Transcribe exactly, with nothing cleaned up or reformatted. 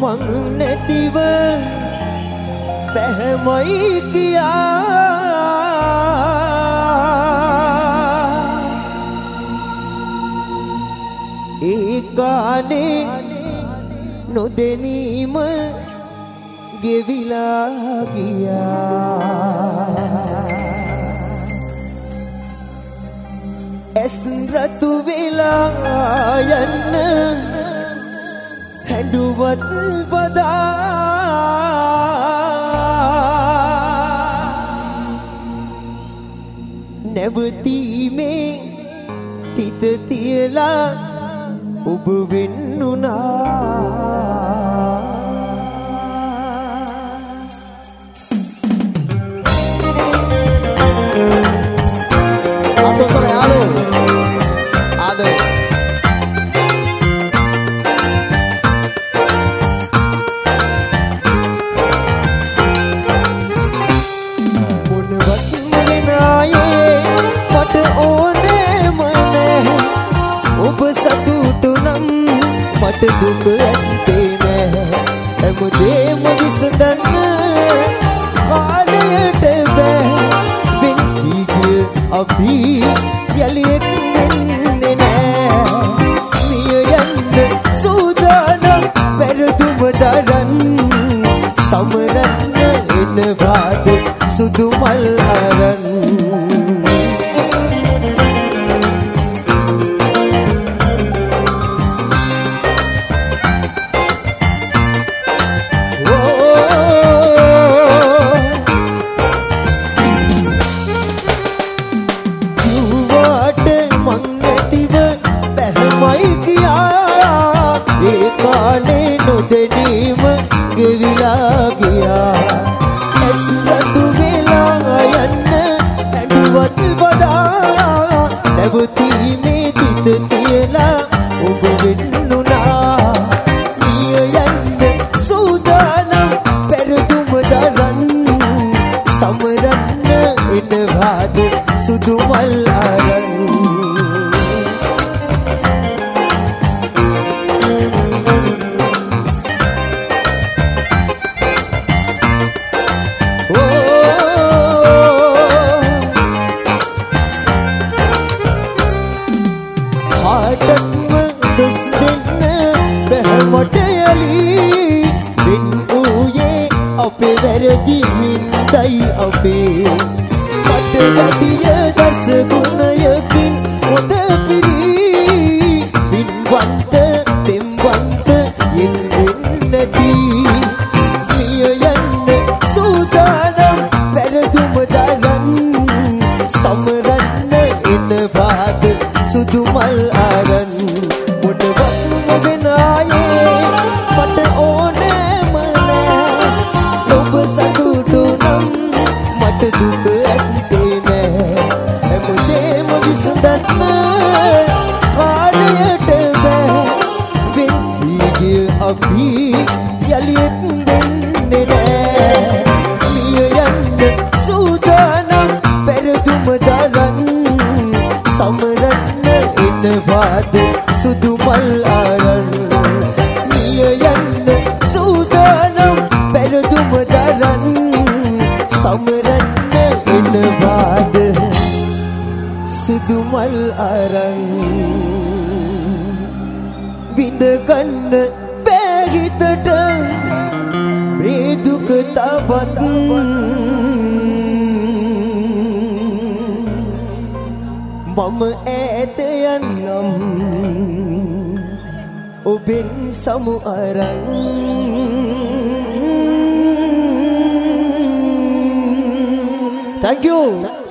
මං නැතිව බැහැමයි කියා ඒ කාලේ නොදැනීම ගෙවිලා ගියා ඇස් රතු වෙලා යන්න හැඬුවත් බදා නැවතීමේ තිත තියලා ඔබ වෙන්නුනා Atau sore halo ada මොනවත් මොනායේ මට ඕනෑම නැහැ ඔබ සතුටු නම් මට දුක ඇත්තේ නැහැ හැමදේම විසඳන්න කාලයට බෑ වෙන්වී ගිය අපි යලියෙක් වෙන්නේ නෑ මිය යන්න සූදානම් පෙරදුම දරන් සමරන්න එනවාද සුදු මල් අරන් ඒ කාලේ නොදැනීම ගෙවිලා ගියා ඇස් රතු වෙලා යන්න හැඬුවත් බදා නැවතීමේ තිත තියලා ඔබ වෙන්නුනා මිය යන්න සූදානම් පෙරදුම දරන් සමරන්න එනවාද සුදු මල් අරන් ආටත්ම දොස් දෙන්න බැහැමට යලි වෙන් වූයේ අපේ වැරදි හින්දයි අපේ මට වැඩිය දස ගුණයකින් හොඳ පිරි පින්වන්ත පෙම්වන්ත යෙන්වෙන් නැති මිය යන්න සූදානම් පෙරදුම දරන් සමරන්න එනවාද සුදු මල් අරන් මොනවත් වෙනායේ මට ඕනෑම නෑ ඔබ සතුටු නම් මට දුක ඇත්තේ නෑ හැමදේම විසඳන්න කාලයට බෑ වෙන්වී ගිය අපි යලියෙක් වෙන්නේ නෑ මිය යන්න සූදානම් පෙරදුම දරන් සමරන්න එනවාද සුදු මල් අරන් මිය යන්න සූදානම් පෙරදුම දරන් සමරන්න එනවාද සුදු මල් අරන් විඳගන්න බෑ හිතට මේ දුක තවත් මම ඈත යන්නම් ඔබෙන් සමු අරන් Thank you.